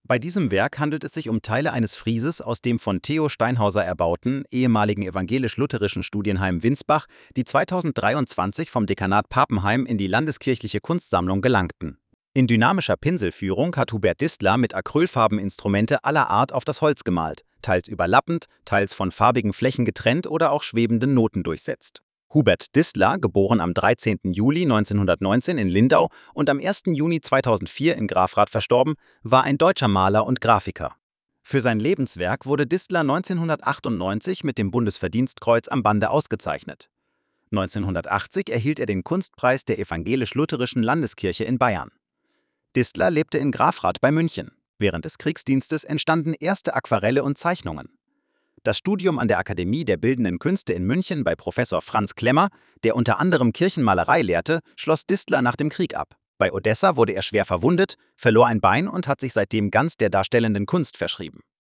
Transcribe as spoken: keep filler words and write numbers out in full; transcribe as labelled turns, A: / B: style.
A: Bei diesem Werk handelt es sich um Teile eines Frieses aus dem von Theo Steinhauser erbauten, ehemaligen evangelisch-lutherischen Studienheim Winsbach, die zweitausenddreiundzwanzig vom Dekanat Pappenheim in die Landeskirchliche Kunstsammlung gelangten. In dynamischer Pinselführung hat Hubert Distler mit Acrylfarbeninstrumente aller Art auf das Holz gemalt, teils überlappend, teils von farbigen Flächen getrennt oder auch schwebende Noten durchsetzt. Hubert Distler, geboren am dreizehnten Juli neunzehnhundertneunzehn in Lindau und am ersten Juni zweitausendvier in Grafrath verstorben, war ein deutscher Maler und Grafiker. Für sein Lebenswerk wurde Distler neunzehnhundertachtundneunzig mit dem Bundesverdienstkreuz am Bande ausgezeichnet. neunzehnhundertachtzig erhielt er den Kunstpreis der Evangelisch-Lutherischen Landeskirche in Bayern. Distler lebte in Grafrath bei München. Während des Kriegsdienstes entstanden erste Aquarelle und Zeichnungen. Das Studium an der Akademie der Bildenden Künste in München bei Professor Franz Klemmer, der unter anderem Kirchenmalerei lehrte, schloss Distler nach dem Krieg ab. Bei Odessa wurde er schwer verwundet, verlor ein Bein und hat sich seitdem ganz der darstellenden Kunst verschrieben.